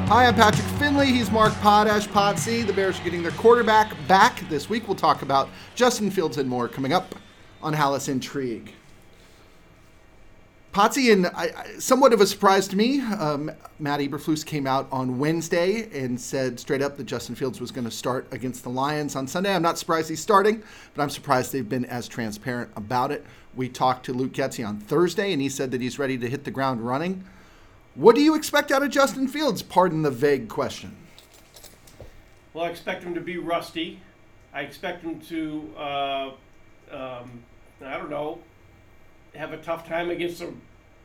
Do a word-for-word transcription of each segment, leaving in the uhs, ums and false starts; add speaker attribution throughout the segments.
Speaker 1: Hi, I'm Patrick Finley. He's Mark Potash, Pod C. The Bears are getting their quarterback back this week. We'll talk about Justin Fields and more coming up on Hallis Intrigue. Potsy, and I, I, somewhat of a surprise to me, um, Matt Eberflus came out on Wednesday and said straight up that Justin Fields was going to start against the Lions on Sunday. I'm not surprised he's starting, but I'm surprised they've been as transparent about it. We talked to Luke Getsy on Thursday, and he said that he's ready to hit the ground running. What do you expect out of Justin Fields? Pardon the vague question.
Speaker 2: Well, I expect him to be rusty. I expect him to, uh, um, I don't know, have a tough time against a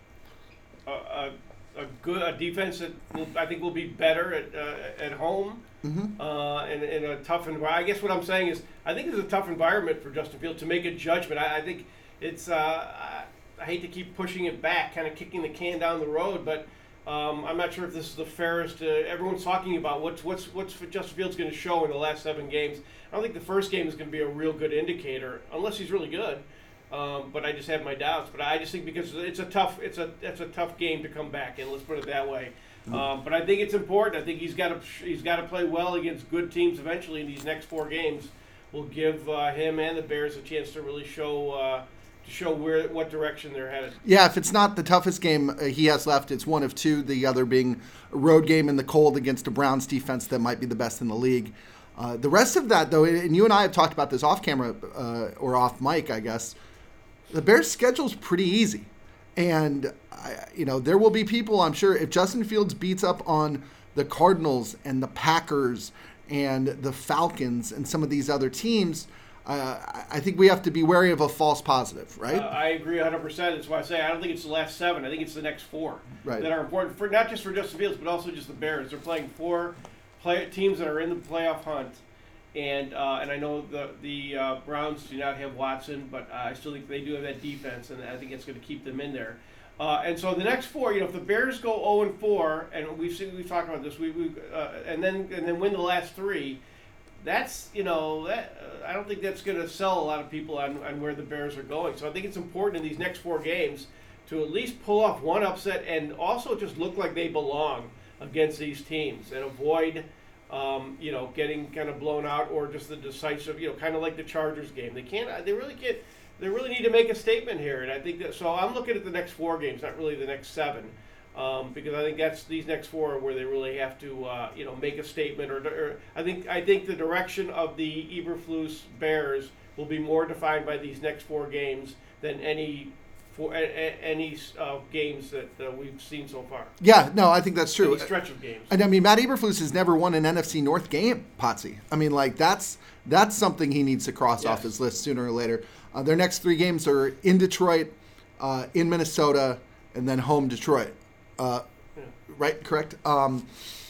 Speaker 2: a, a good a defense that will, I think will be better at uh, at home
Speaker 1: mm-hmm.
Speaker 2: uh, and in a tough environment. I guess what I'm saying is I think it's a tough environment for Justin Fields to make a judgment. I, I think it's uh, I, I hate to keep pushing it back, kind of kicking the can down the road, but. Um, I'm not sure if this is the fairest. Uh, everyone's talking about what's what's what's Justin Fields going to show in the last seven games. I don't think the first game is going to be a real good indicator, unless he's really good. Um, but I just have my doubts. But I just think because it's a tough it's a it's a tough game to come back in. Let's put it that way. Mm-hmm. Um, but I think it's important. I think he's got to he's got to play well against good teams eventually in these next four games. Will give uh, him and the Bears a chance to really show. Uh, to show where what direction they're headed.
Speaker 1: Yeah, if it's not the toughest game uh, he has left, it's one of two, the other being a road game in the cold against a Browns defense that might be the best in the league. Uh, the rest of that, though, and you and I have talked about this off camera uh, or off mic, I guess, the Bears' schedule's pretty easy. And, I, you know, there will be people, I'm sure, if Justin Fields beats up on the Cardinals and the Packers and the Falcons and some of these other teams, Uh, I think we have to be wary of a false positive, right?
Speaker 2: Uh, I agree one hundred percent. That's why I say I don't think it's the last seven. I think it's the next four
Speaker 1: right.
Speaker 2: that are important, for not just for Justin Fields, but also just the Bears. They're playing four play, teams that are in the playoff hunt. And uh, and I know the the uh, Browns do not have Watson, but uh, I still think they do have that defense, and I think it's going to keep them in there. Uh, and so the next four, you know, if the Bears go oh and four, and we've seen, we've talked about this, we, we uh, and then and then win the last three. That's, you know, that uh, I don't think that's going to sell a lot of people on, on where the Bears are going. So I think it's important in these next four games to at least pull off one upset and also just look like they belong against these teams and avoid, um, you know, getting kind of blown out or just the decisive, you know, kind of like the Chargers game. They can't, they really can't, they really need to make a statement here. And I think that, so I'm looking at the next four games, not really the next seven. Um, because I think that's these next four are where they really have to, uh, you know, make a statement. Or, or I think I think the direction of the Eberflus Bears will be more defined by these next four games than any for a, a, any uh, games that uh, we've seen so far.
Speaker 1: Yeah, no, I think that's true.
Speaker 2: Any stretch of games.
Speaker 1: And I mean, Matt Eberflus has never won an N F C North game, Potsy. I mean, like that's that's something he needs to cross
Speaker 2: yes.
Speaker 1: off his list sooner or later. Uh, their next three games are in Detroit, uh, in Minnesota, and then home Detroit. Uh,
Speaker 2: yeah.
Speaker 1: Right, correct. Um,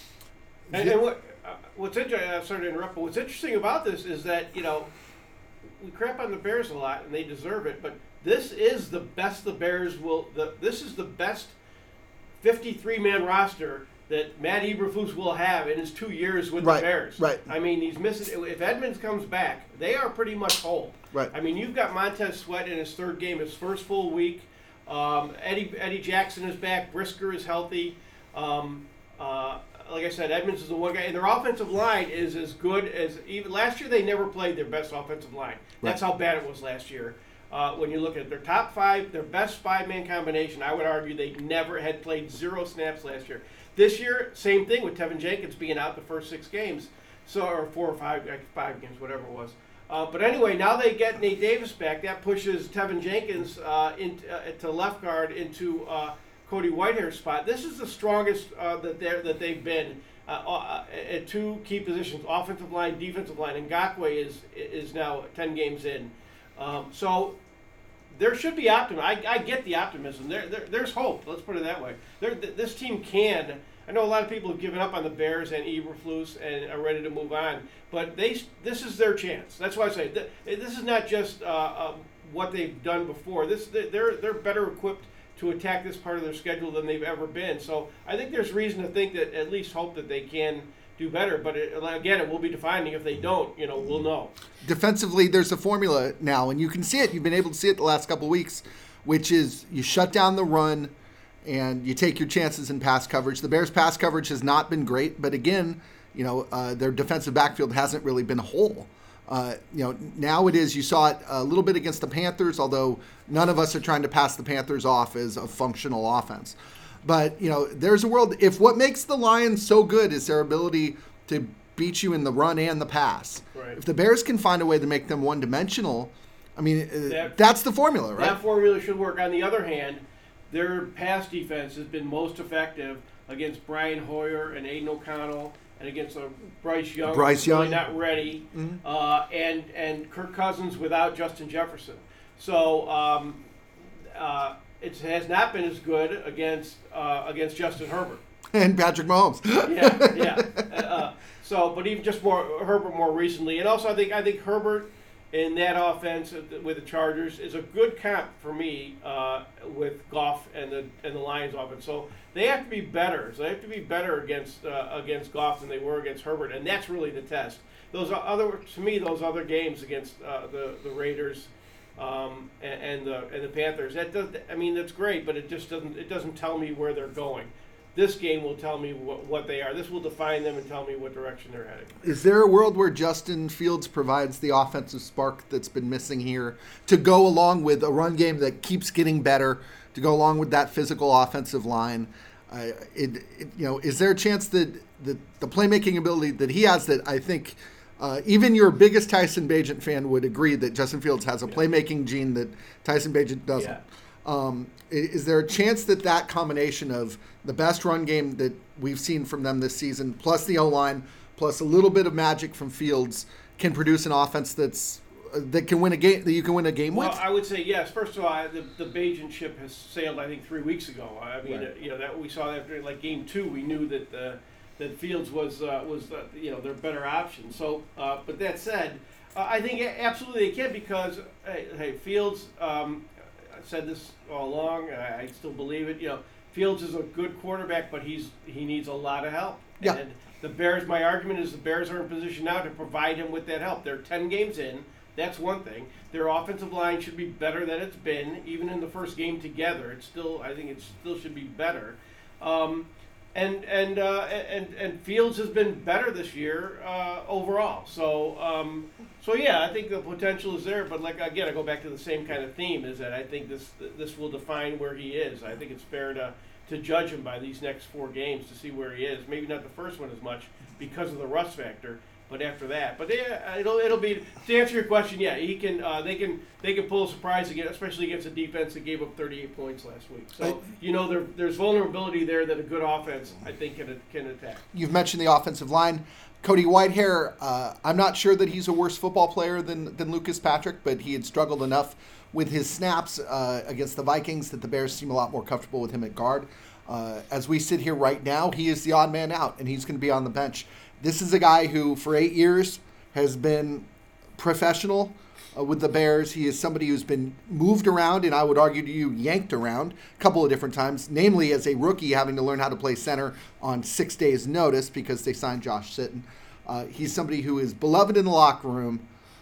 Speaker 2: and, and what uh, what's interesting? I'm sorry to interrupt, but what's interesting about this is that you know we crap on the Bears a lot, and they deserve it. But this is the best the Bears will. The, this is the best fifty-three man roster that Matt Eberflus will have in his two years with
Speaker 1: right,
Speaker 2: the Bears.
Speaker 1: Right.
Speaker 2: I mean, he's missing. If Edmonds comes back, they are pretty much whole.
Speaker 1: Right.
Speaker 2: I mean, you've got Montez Sweat in his third game, his first full week. Um, Eddie Eddie Jackson is back. Brisker is healthy. Um, uh, like I said, Edmonds is the one guy. And their offensive line is as good as even last year. They never played their best offensive line. That's right. How bad it was last year. Uh, when you look at their top five, their best five-man combination, I would argue they never had played zero snaps last year. This year, same thing with Tevin Jenkins being out the first six games, so or four or five, like five games, whatever it was. Uh, but anyway, now they get Nate Davis back. That pushes Tevin Jenkins uh, in, uh, to left guard into uh, Cody Whitehair's spot. This is the strongest uh, that they that they've been uh, uh, at two key positions: offensive line, defensive line. Ngakoue is is now ten games in, um, so there should be optimism. I, I get the optimism. There, there there's hope. Let's put it that way. There, this team can. I know a lot of people have given up on the Bears and Eberflus and are ready to move on, but they this is their chance. That's why I say th- this is not just uh, um, what they've done before. This they're they're better equipped to attack this part of their schedule than they've ever been. So I think there's reason to think that at least hope that they can do better. But it, again, it will be defining. If they don't, you know, we'll know.
Speaker 1: Defensively, there's a formula now, and you can see it. You've been able to see it the last couple of weeks, which is you shut down the run. and you take your chances in pass coverage. The Bears' pass coverage has not been great, but again, you know, uh, their defensive backfield hasn't really been whole. Uh, you know, now it is. You saw it a little bit against the Panthers, although none of us are trying to pass the Panthers off as a functional offense. But, you know, there's a world. If what makes the Lions so good is their ability to beat you in the run and the pass,
Speaker 2: right.
Speaker 1: If the Bears can find a way to make them one-dimensional, I mean, that, that's the formula, right?
Speaker 2: That formula should work. On the other hand, their pass defense has been most effective against Brian Hoyer and Aiden O'Connell, and against uh, Bryce Young,
Speaker 1: Bryce Young,
Speaker 2: really not ready, mm-hmm. uh, and and Kirk Cousins without Justin Jefferson. So um, uh, it has not been as good against uh, against Justin Herbert
Speaker 1: and Patrick Mahomes.
Speaker 2: yeah, yeah. Uh, so, but even just more Herbert more recently, and also I think I think Herbert in that offense with the Chargers is a good comp for me uh, with Goff and the and the Lions offense. So they have to be better. So they have to be better against uh, against Goff than they were against Herbert, and that's really the test. Those other to me, those other games against uh, the the Raiders um, and, and the and the Panthers. That does, I mean, that's great, but it just doesn't it doesn't tell me where they're going. This game will tell me what, what they are. This will define them and tell me what direction they're heading.
Speaker 1: Is there a world where Justin Fields provides the offensive spark that's been missing here to go along with a run game that keeps getting better, to go along with that physical offensive line? Uh, it, it, you know, is there a chance that the, the playmaking ability that he has that I think uh, even your biggest Tyson Bagent fan would agree that Justin Fields has a yeah. playmaking gene that Tyson Bagent doesn't? Yeah. Um, is there a chance that that combination of the best run game that we've seen from them this season, plus the O-line, plus a little bit of magic from Fields, can produce an offense that's uh, that can win a game that you can win a game
Speaker 2: well,
Speaker 1: with?
Speaker 2: Well, I would say yes. First of all, I, the the Bagent ship has sailed, I think, three weeks ago. I mean,
Speaker 1: right.
Speaker 2: uh, you know that we saw that during like game two. We knew that uh, that Fields was uh, was uh, you know their better option. So, uh, but that said, uh, I think absolutely they can because hey, hey Fields. Um, I said this all along. I, I still believe it. You know, Fields is a good quarterback, but he's he needs a lot of help.
Speaker 1: Yeah.
Speaker 2: And the Bears. My argument is the Bears are in position now to provide him with that help. They're ten games in. That's one thing. Their offensive line should be better than it's been, even in the first game together. It's still, I think, it still should be better. Um, and and uh, and and Fields has been better this year uh, overall. So um, so yeah, I think the potential is there. But like again, I go back to the same kind of theme: is that I think this this will define where he is. I think it's fair to to judge him by these next four games to see where he is. Maybe not the first one as much because of the rust factor. But after that, but yeah, it'll it'll be to answer your question. Yeah, he can. Uh, they can they can pull a surprise again, especially against a defense that gave up thirty-eight points last week. So you know there there's vulnerability there that a good offense I think can can attack.
Speaker 1: You've mentioned the offensive line, Cody Whitehair. Uh, I'm not sure that he's a worse football player than than Lucas Patrick, but he had struggled enough with his snaps uh, against the Vikings that the Bears seem a lot more comfortable with him at guard. Uh, as we sit here right now, he is the odd man out, and he's going to be on the bench. This is a guy who, for eight years, has been professional uh, with the Bears. He is somebody who's been moved around, and I would argue to you, yanked around a couple of different times, namely as a rookie having to learn how to play center on six days' notice because they signed Josh Sitton. Uh, he's somebody who is beloved in the locker room,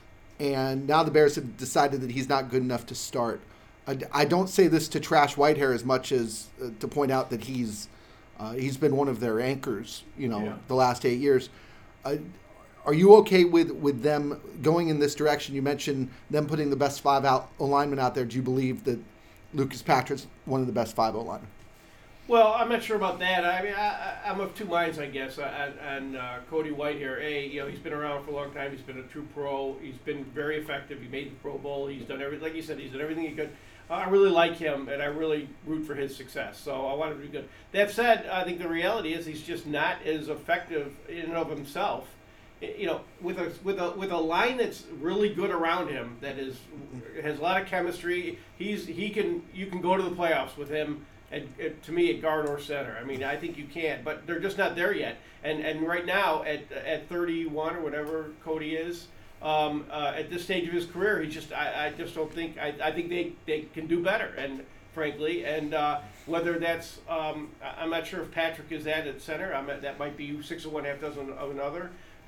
Speaker 1: and now the Bears have decided that he's not good enough to start. I, I don't say this to trash Whitehair as much as uh, to point out that he's Uh, he's been one of their anchors, you know,
Speaker 2: yeah.
Speaker 1: the last eight years. Uh, are you okay with, with them going in this direction? You mentioned them putting the best five out linemen out there. Do you believe that Lucas Patrick's one of the best five linemen?
Speaker 2: Well, I'm not sure about that. I mean, I, I'm of two minds, I guess, on, on uh, Cody Whitehair. A, you know, he's been around for a long time. He's been a true pro. He's been very effective. He made the Pro Bowl. He's done everything. Like you said, he's done everything he could. I really like him, and I really root for his success. So I want him to be good. That said, I think the reality is he's just not as effective in and of himself. You know, with a with a with a line that's really good around him, that is has a lot of chemistry. He's he can you can go to the playoffs with him. And, and to me, at guard or center. I mean, I think you can, but they're just not there yet. And and right now, at at thirty-one or whatever Cody is. Um, uh, at this stage of his career, he just I, I just don't think I, I think they, they can do better, and frankly, and uh, whether that's um, I'm not sure if Patrick is that at center. I'm at, that might be six of one, half dozen of another.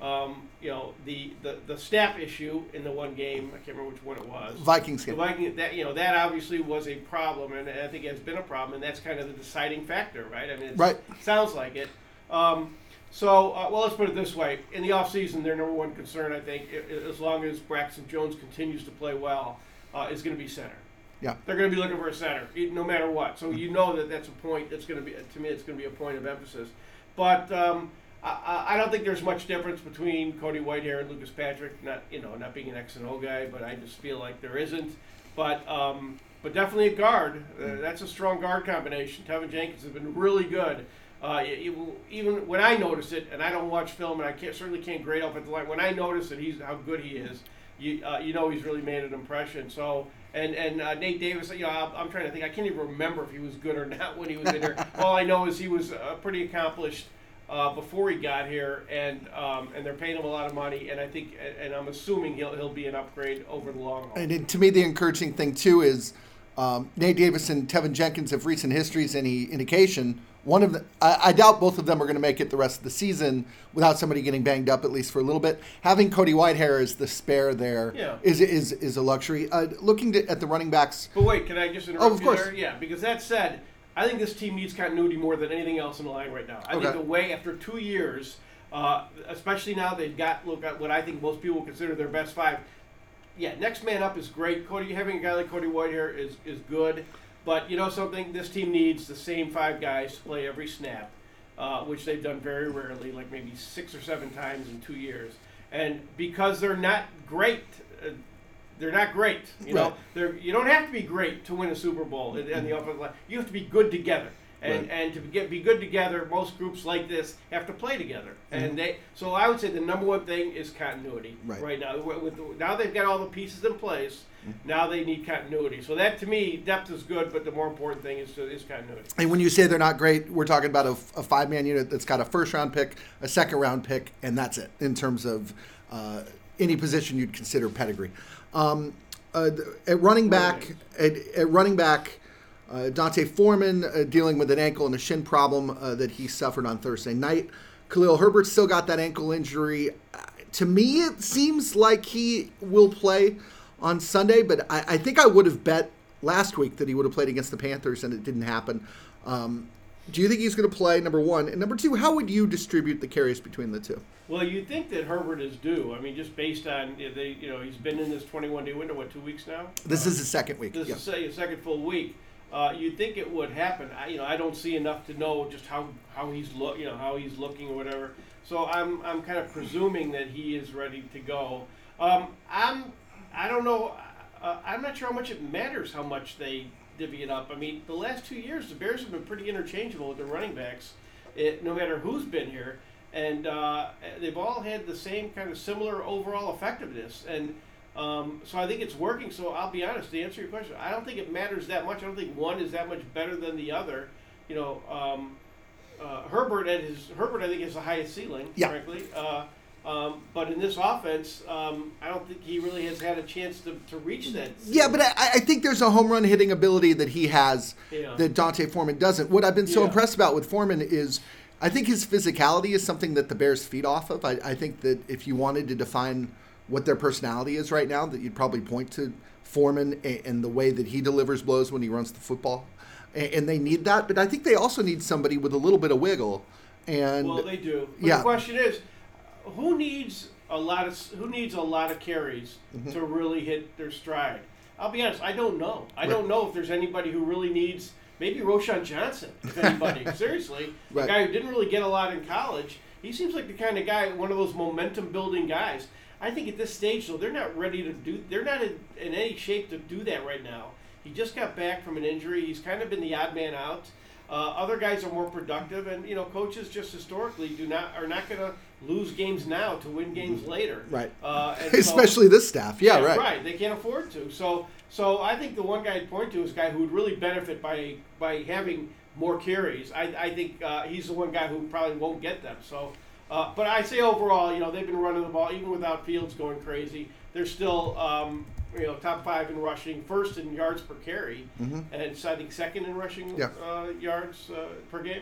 Speaker 2: Um, you know, the, the, the snap issue in the one game, I can't remember which one it was.
Speaker 1: Vikings
Speaker 2: The
Speaker 1: game.
Speaker 2: Viking, that you know, that obviously was a problem, and I think it has been a problem, and that's kind of the deciding factor, right? I mean, it
Speaker 1: Right.
Speaker 2: sounds like it. Um, so, uh, well, let's put it this way: in the offseason, their number one concern, I think, i- i- as long as Braxton Jones continues to play well, uh, is going to be center.
Speaker 1: Yeah.
Speaker 2: They're going to be looking for a center, e- no matter what. So you know that that's a point. That's going to be, to me, it's going to be a point of emphasis. But um, I, I don't think there's much difference between Cody Whitehair and Lucas Patrick. Not you know, not being an X and O guy, but I just feel like there isn't. But um, but definitely a guard. Uh, that's a strong guard combination. Tevin Jenkins has been really good. Uh, it, it will- even when I notice it, and I don't watch film, and I can't, certainly can't grade up at the line. When I notice that he's how good he is, you uh, you know he's really made an impression. So and and uh, Nate Davis, you know, I'm, I'm trying to think. I can't even remember if he was good or not when he was in there. All I know is he was uh, pretty accomplished uh, before he got here, and um, and they're paying him a lot of money. And I think, and I'm assuming he'll he'll be an upgrade over the long haul.
Speaker 1: And it, to me, the encouraging thing, too, is um, Nate Davis and Tevin Jenkins have recent histories, any indication. One of the, I, I doubt both of them are going to make it the rest of the season without somebody getting banged up, at least for a little bit. Having Cody Whitehair as the spare there
Speaker 2: Yeah.
Speaker 1: is is is a luxury. Uh, looking to, at the running backs,
Speaker 2: But wait, can I just interrupt
Speaker 1: Oh, of
Speaker 2: you
Speaker 1: course.
Speaker 2: there? Yeah, because that said, I think this team needs continuity more than anything else in the line right now. I
Speaker 1: Okay.
Speaker 2: think the way after two years, uh, especially now they've got look at what I think most people consider their best five. Yeah, next man up is great. Cody, having a guy like Cody Whitehair is is good, but you know something, this team needs the same five guys to play every snap, uh, which they've done very rarely, like maybe six or seven times in two years. And because they're not great. Uh, They're not great, you know.
Speaker 1: Right.
Speaker 2: They're you don't have to be great to win a Super Bowl in, in the offensive line. You have to be good together, and
Speaker 1: Right.
Speaker 2: and to get be good together. Most groups like this have to play together, and they. So I would say the number one thing is continuity
Speaker 1: Right.
Speaker 2: now. With, with now they've got all the pieces in place. Now they need continuity. So that to me, depth is good, but the more important thing is to, is continuity.
Speaker 1: and when you say they're not great, we're talking about a, a five-man unit that's got a first-round pick, a second-round pick, and that's it in terms of uh, any position you'd consider pedigree. Um, uh, at running back, at, at running back, uh, Dante Foreman uh, dealing with an ankle and a shin problem uh, that he suffered on Thursday night. Khalil Herbert still got that ankle injury. Uh, to me, it seems like he will play on Sunday, but I, I think I would have bet last week that he would have played against the Panthers, and it didn't happen. Um, do you think he's going to play, number one? And number two, how would you distribute the carries between the two?
Speaker 2: Well, you'd think that Herbert is due. I mean, just based on you know, they, you know, he's been in this twenty-one day window. What, two weeks now?
Speaker 1: This is the second week.
Speaker 2: This
Speaker 1: Yeah.
Speaker 2: is say a second full week. Uh, you'd think it would happen. I, you know, I don't see enough to know just how, how he's look, you know, how he's looking or whatever. So I'm I'm kind of presuming that he is ready to go. Um, I'm I don't know. Uh, I'm not sure how much it matters how much they divvy it up. I mean, the last two years the Bears have been pretty interchangeable with their running backs, it, no matter who's been here, and uh, they've all had the same kind of similar overall effectiveness and. Um, so I think it's working. So I'll be honest, to answer your question, I don't think it matters that much. I don't think one is that much better than the other. You know, um, uh, Herbert at his Herbert I think has the highest ceiling,
Speaker 1: Yeah.
Speaker 2: frankly. Uh, um, but in this offense, um, I don't think he really has had a chance to, to reach that.
Speaker 1: Yeah, but I, I think there's a home run hitting ability that he has
Speaker 2: Yeah.
Speaker 1: that Dante Foreman doesn't. What I've been so
Speaker 2: Yeah.
Speaker 1: impressed about with Foreman is I think his physicality is something that the Bears feed off of. I, I think that if you wanted to define what their personality is right now, that you'd probably point to Foreman and, and the way that he delivers blows when he runs the football. And, and they need that, but I think they also need somebody with a little bit of wiggle. And
Speaker 2: Well, they do. But
Speaker 1: yeah.
Speaker 2: the question is, who needs a lot of who needs a lot of carries
Speaker 1: Mm-hmm.
Speaker 2: to really hit their stride? I'll be honest, I don't know. I
Speaker 1: Right.
Speaker 2: don't know if there's anybody who really needs. Maybe Roshan Johnson, if anybody. Seriously,
Speaker 1: Right.
Speaker 2: a guy who didn't really get a lot in college. He seems like the kind of guy, one of those momentum-building guys. I think at this stage, though, they're not ready to do. They're not in, in any shape to do that right now. He just got back from an injury. He's kind of been the odd man out. Uh, other guys are more productive, and you know, coaches just historically do not are not going to lose games now to win games later.
Speaker 1: Right.
Speaker 2: Uh, and so-
Speaker 1: especially this staff. Yeah, right.
Speaker 2: Right. They can't afford to. So, so I think the one guy I'd point to is a guy who would really benefit by by having more carries. I, I think uh, he's the one guy who probably won't get them. So, uh, but I say overall, you know, they've been running the ball even without Fields going crazy. They're still, um, you know, top five in rushing, first in yards per carry,
Speaker 1: Mhm.
Speaker 2: and so I think second in rushing
Speaker 1: Yeah.
Speaker 2: uh, yards uh, per game.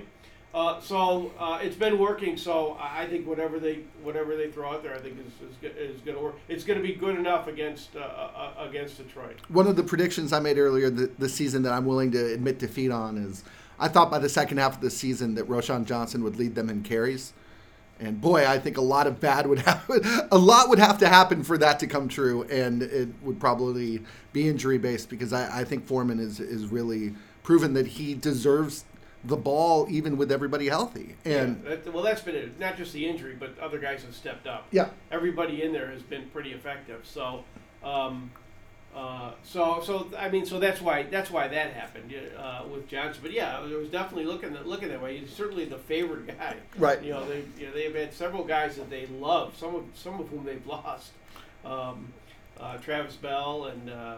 Speaker 2: Uh, so uh, it's been working. So I I think whatever they whatever they throw out there, I think is is, go- is going to work. It's going to be good enough against uh, uh, against Detroit.
Speaker 1: One of the predictions I made earlier th- this season that I'm willing to admit defeat on is I thought by the second half of the season that Roshan Johnson would lead them in carries. And boy, I think a lot of bad would happen. A lot would have to happen for that to come true, and it would probably be injury based because I, I think Foreman is is really proven that he deserves the ball even with everybody healthy. And
Speaker 2: yeah, that, well, that's been it. Not just the injury, but other guys have stepped up.
Speaker 1: yeah,
Speaker 2: Everybody in there has been pretty effective. So, um, uh, so so I mean, so that's why that's why that happened uh, with Johnson. But yeah, it was definitely looking that looking that way. He's certainly the favored guy.
Speaker 1: right.
Speaker 2: You know, they you know, they've had several guys that they love. Some of some of whom they've lost. Um, uh, Travis Bell and uh,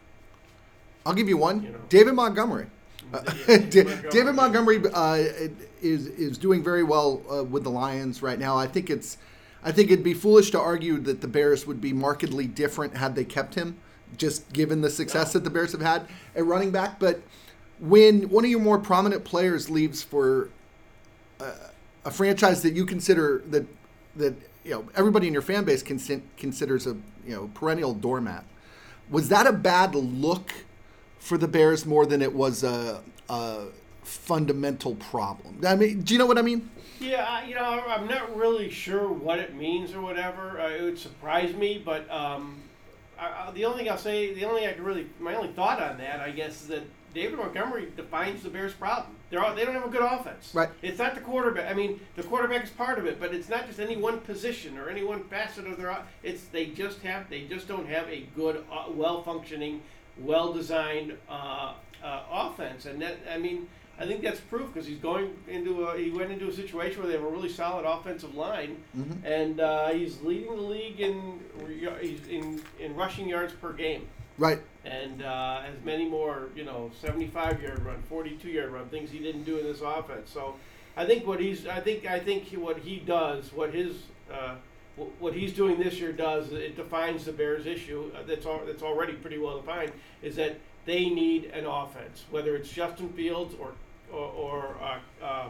Speaker 1: I'll give you one.
Speaker 2: You know.
Speaker 1: David Montgomery. Uh,
Speaker 2: yeah,
Speaker 1: Da-
Speaker 2: Montgomery.
Speaker 1: David Montgomery uh, is is doing very well uh, with the Lions right now. I think it's, I think it'd be foolish to argue that the Bears would be markedly different had they kept him, just given the success
Speaker 2: No.
Speaker 1: that the Bears have had at running back. But when one of your more prominent players leaves for a, a franchise that you consider that that you know everybody in your fan base consi- considers a you know perennial doormat, was that a bad look for the Bears more than it was a, a fundamental problem? I mean, do you know what I mean?
Speaker 2: Yeah, I- you know, I'm not really sure what it means or whatever. Uh, it would surprise me, but um, I, I, the only thing I'll say, the only thing I can really, my only thought on that, I guess, is that David Montgomery defines the Bears' problem. They're all, they don't have a good offense.
Speaker 1: Right.
Speaker 2: It's not the quarterback. I mean, the quarterback is part of it, but it's not just any one position or any one facet of their. o- It's they just have they just don't have a good, uh, well-functioning, well-designed uh, uh, offense, and that I mean. I think that's proof because he's going into a, he went into a situation where they have a really solid offensive line,
Speaker 1: Mhm.
Speaker 2: and uh, he's leading the league in he's in in rushing yards per game,
Speaker 1: Right.
Speaker 2: and uh, has many more you know seventy-five yard run, forty-two yard run things he didn't do in this offense. So I think what he's I think I think he, what he does what his uh, wh- what he's doing this year does it defines the Bears' issue uh, that's al- that's already pretty well defined is that they need an offense, whether it's Justin Fields or or, or uh, uh,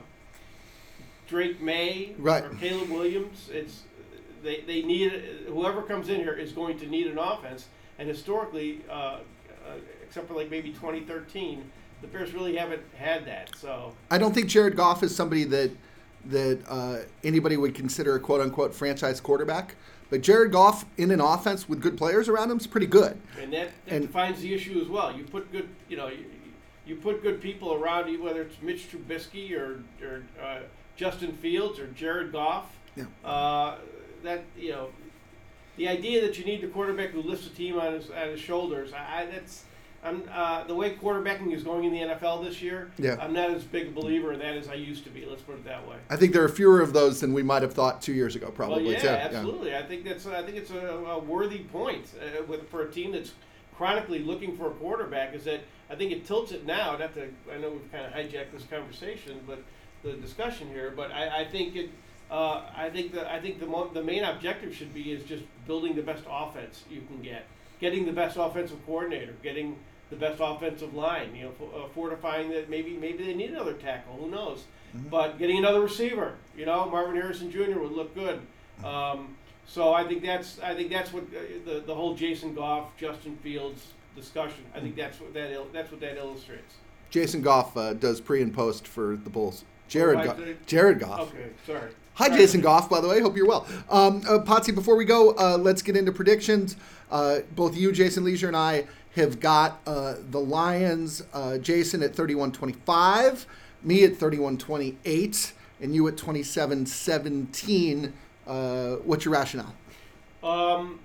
Speaker 2: Drake May
Speaker 1: Right.
Speaker 2: or Caleb Williams. It's they, they need whoever comes in here is going to need an offense. And historically, uh, uh, except for like maybe twenty thirteen, the Bears really haven't had that. So
Speaker 1: I don't think Jared Goff is somebody that that uh, anybody would consider a quote unquote franchise quarterback. But Jared Goff in an offense with good players around him is pretty good.
Speaker 2: and that, that
Speaker 1: And-
Speaker 2: defines the issue as well. You put good you know you, you put good people around you, whether it's Mitch Trubisky or or uh, Justin Fields or Jared Goff.
Speaker 1: Yeah.
Speaker 2: Uh, that you know, the idea that you need the quarterback who lifts the team on his on his shoulders. I, I that's I'm uh, the way quarterbacking is going in the N F L this year.
Speaker 1: Yeah.
Speaker 2: I'm not as big a believer in that as I used to be. Let's put it that way.
Speaker 1: I think there are fewer of those than we might have thought two years ago, probably.
Speaker 2: Well, yeah,
Speaker 1: too.
Speaker 2: absolutely. I think that's I think it's a, a worthy point uh, with for a team that's chronically looking for a quarterback. Is that I think it tilts it now. Not to I know we've kind of hijacked this conversation, but the discussion here. But I, I think it. Uh, I think the I think the mo- the main objective should be is just building the best offense you can get, getting the best offensive coordinator, getting the best offensive line. You know, for, uh, fortifying that maybe maybe they need another tackle. Who knows?
Speaker 1: Mhm.
Speaker 2: But getting another receiver. You know, Marvin Harrison Junior would look good. Um, so I think that's I think that's what uh, the the whole Jason Goff, Justin Fields discussion. I think that's what that il- that's what that illustrates.
Speaker 1: Jason Goff uh, does pre and post for the Bulls. Jared,
Speaker 2: Oh,
Speaker 1: Goff.
Speaker 2: I-
Speaker 1: Jared Goff.
Speaker 2: Okay, sorry.
Speaker 1: Hi,
Speaker 2: Sorry.
Speaker 1: Jason Goff, by the way. Hope you're well. Um, uh, Potsy, before we go, uh, let's get into predictions. Uh, both you, Jason Leisure, and I have got uh, the Lions, uh, Jason at thirty-one twenty-five, me at thirty-one twenty-eight, and you at twenty-seven seventeen. Uh, what's your rationale?
Speaker 2: Um,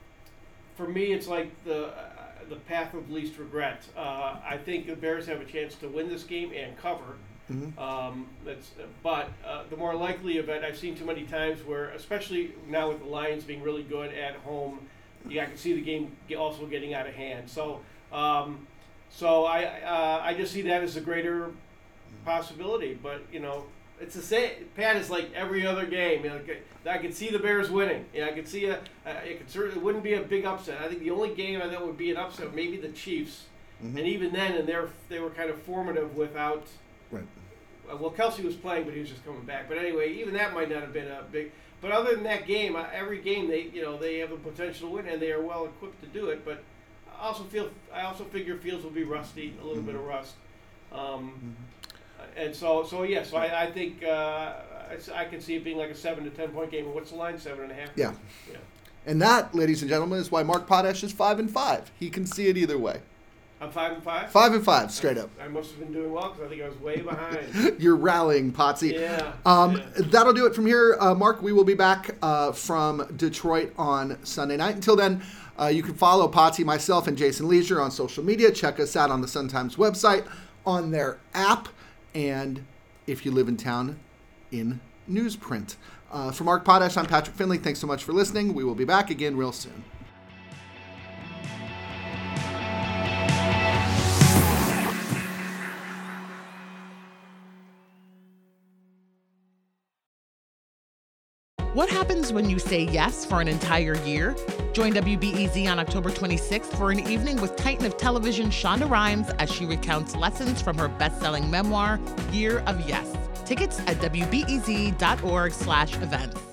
Speaker 2: for me, it's like the uh, the path of least regret. Uh, I think the Bears have a chance to win this game and cover.
Speaker 1: Mhm.
Speaker 2: Um, that's, but uh, the more likely event I've seen too many times where, especially now with the Lions being really good at home, yeah, I can see the game get- also getting out of hand. So, um, so I uh, I just see that as a greater possibility. But you know, it's the same. Pat is like every other game. You know, I could see the Bears winning. Yeah, I could see a. Uh, it could certainly wouldn't be a big upset. I think the only game I thought would be an upset maybe the Chiefs,
Speaker 1: Mhm.
Speaker 2: and even then, and they they were kind of formative without
Speaker 1: Right.
Speaker 2: well, Kelsey was playing, but he was just coming back. But anyway, even that might not have been a big. But other than that game, uh, every game they, you know, they have the potential to win, and they are well equipped to do it. But I also feel, I also figure Fields will be rusty, a little mm-hmm. bit of rust. Um, mm-hmm. And so, so yeah, so I, I think uh, I can see it being like a seven to ten point game. And what's the line? Seven and a half.
Speaker 1: Yeah.
Speaker 2: Yeah.
Speaker 1: And that, ladies and gentlemen, is why Mark Potash is five and five. He can see it either way.
Speaker 2: I'm five and five.
Speaker 1: Five and five, straight
Speaker 2: I,
Speaker 1: up.
Speaker 2: I must have been doing well because I think I was way behind.
Speaker 1: You're rallying, Potsy.
Speaker 2: Yeah,
Speaker 1: um,
Speaker 2: yeah.
Speaker 1: That'll do it from here, uh, Mark. We will be back uh, from Detroit on Sunday night. Until then, uh, you can follow Potsy, myself, and Jason Leisure on social media. Check us out on the Sun-Times website, on their app, and if you live in town, in newsprint. Uh, for Mark Potash, I'm Patrick Finley. Thanks so much for listening. We will be back again real soon.
Speaker 3: What happens when you say yes for an entire year? Join W B E Z on October twenty-sixth for an evening with Titan of Television Shonda Rhimes as she recounts lessons from her best-selling memoir, Year of Yes. Tickets at W B E Z dot org slash events.